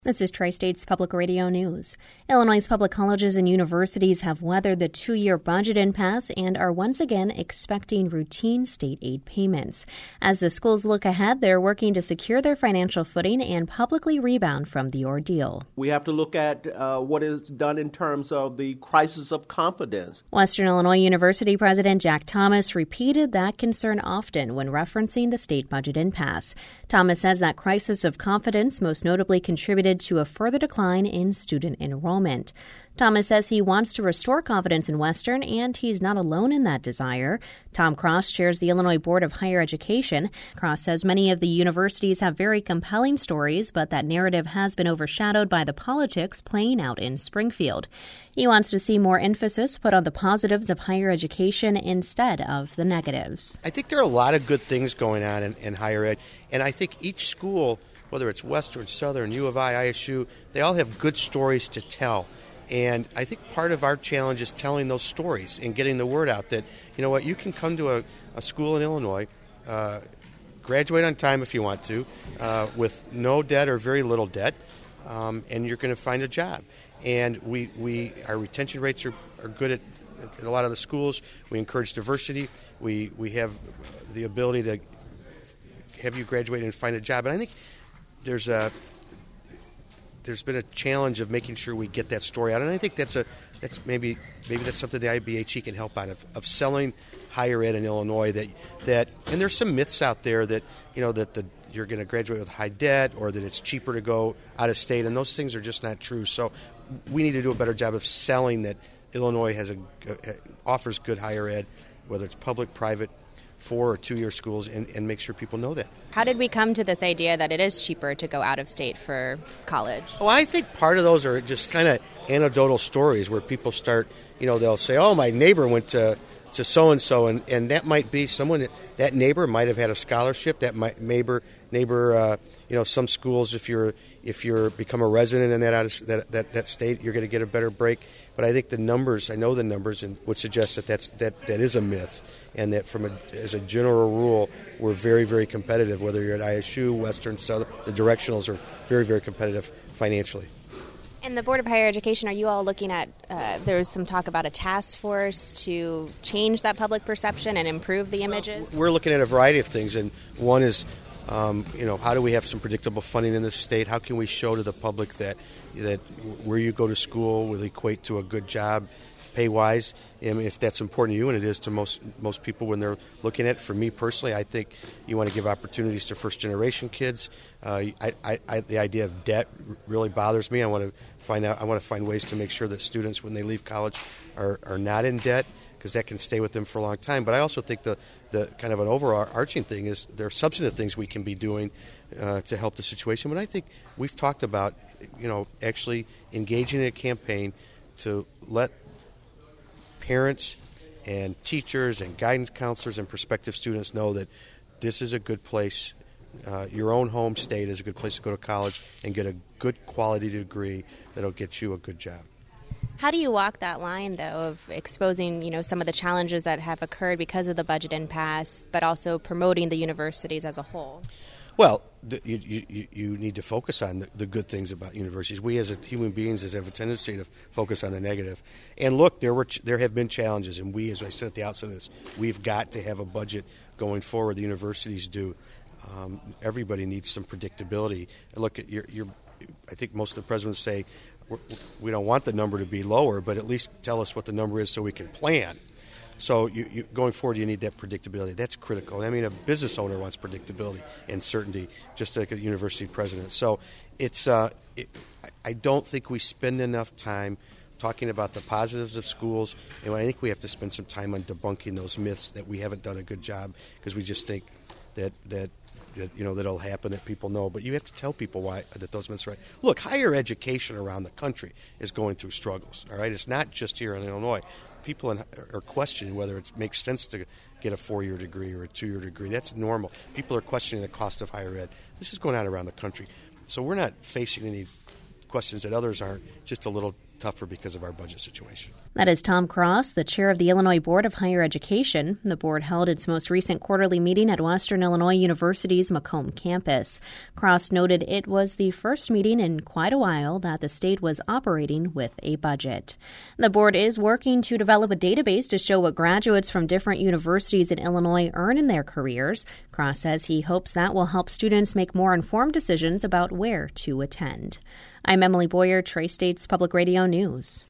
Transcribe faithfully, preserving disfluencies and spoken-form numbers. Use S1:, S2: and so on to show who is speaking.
S1: This is Tri-State's Public Radio News. Illinois' public colleges and universities have weathered the two-year budget impasse and are once again expecting routine state aid payments. As the schools look ahead, they're working to secure their financial footing and publicly rebound from the ordeal.
S2: We have to look at uh, what is done in terms of the crisis of confidence.
S1: Western Illinois University President Jack Thomas repeated that concern often when referencing the state budget impasse. Thomas says that crisis of confidence most notably contributed to a further decline in student enrollment. Thomas says he wants to restore confidence in Western, and he's not alone in that desire. Tom Cross chairs the Illinois Board of Higher Education. Cross says many of the universities have very compelling stories, but that narrative has been overshadowed by the politics playing out in Springfield. He wants to see more emphasis put on the positives of higher education instead of the negatives.
S3: I think there are a lot of good things going on in, in higher ed, and I think each school, whether it's Western, Southern, U of I, I S U, they all have good stories to tell. And I think part of our challenge is telling those stories and getting the word out that, you know what, you can come to a, a school in Illinois, uh, graduate on time if you want to, uh, with no debt or very little debt, um, and you're going to find a job. And we, we our retention rates are, are good at, at a lot of the schools. We encourage diversity. We, we have the ability to have you graduate and find a job. And I think there's a there's been a challenge of making sure we get that story out, and I think that's a that's maybe maybe that's something the I B H E can help on of, of selling higher ed in Illinois. That that and there's some myths out there that you know that the you're going to graduate with high debt or that it's cheaper to go out of state, and those things are just not true. So we need to do a better job of selling that Illinois has a offers good higher ed, whether it's public, private, four or two-year schools, and, and make sure people know that.
S4: How did we come to this idea that it is cheaper to go out of state for college?
S3: Well, I think part of those are just kind of anecdotal stories where people start, you know, they'll say, oh, my neighbor went to, to so-and-so, and, and that might be someone, that, that neighbor might have had a scholarship, that might, neighbor, neighbor uh, you know, some schools, if you're if you're become a resident in that, out of, that, that, that state, you're going to get a better break. But I think the numbers, I know the numbers, and would suggest that that's, that, that is a myth. And that from a, as a general rule, we're very, very competitive, whether you're at I S U, Western, Southern. The directionals are very, very competitive financially.
S4: And the Board of Higher Education, are you all looking at, uh, there's some talk about a task force to change that public perception and improve the images?
S3: We're looking at a variety of things, and one is, um, you know, how do we have some predictable funding in this state? How can we show to the public that that where you go to school will equate to a good job, pay-wise, and if that's important to you, and it is to most most people when they're looking at it. For me personally, I think you want to give opportunities to first-generation kids. Uh, I, I, I, the idea of debt really bothers me. I want to find out. I want to find ways to make sure that students, when they leave college, are, are not in debt, because that can stay with them for a long time. But I also think the, the kind of an overarching thing is there are substantive things we can be doing uh, to help the situation. But I think we've talked about, you know, actually engaging in a campaign to let parents and teachers and guidance counselors and prospective students know that this is a good place. Uh, your own home state is a good place to go to college and get a good quality degree that'll get you a good job.
S4: How do you walk that line, though, of exposing, you know, some of the challenges that have occurred because of the budget impasse, but also promoting the universities as a whole?
S3: Well, you, you, you need to focus on the, the good things about universities. We as a, human beings have a tendency to focus on the negative. And look, there were there have been challenges, and we, as I said at the outset of this, we've got to have a budget going forward. The universities do. Um, everybody needs some predictability. Look, at your, your, I think most of the presidents say we're, we don't want the number to be lower, but at least tell us what the number is so we can plan. So you, you, going forward, you need that predictability. That's critical. I mean, a business owner wants predictability and certainty, just like a university president. So it's. Uh, it, I don't think we spend enough time talking about the positives of schools, and I think we have to spend some time on debunking those myths that we haven't done a good job, because we just think that that. That, you know, that'll happen, that people know. But you have to tell people why that those myths are right. Look, higher education around the country is going through struggles, all right? It's not just here in Illinois. People in, are questioning whether it makes sense to get a four-year degree or a two-year degree. That's normal. People are questioning the cost of higher ed. This is going on around the country. So we're not facing any questions that others aren't, just a little tougher because of our budget situation.
S1: That is Tom Cross, the chair of the Illinois Board of Higher Education. The board held its most recent quarterly meeting at Western Illinois University's Macomb campus. Cross noted it was the first meeting in quite a while that the state was operating with a budget. The board is working to develop a database to show what graduates from different universities in Illinois earn in their careers. Cross says he hopes that will help students make more informed decisions about where to attend. I'm Emily Boyer, Tri-States Public Radio News.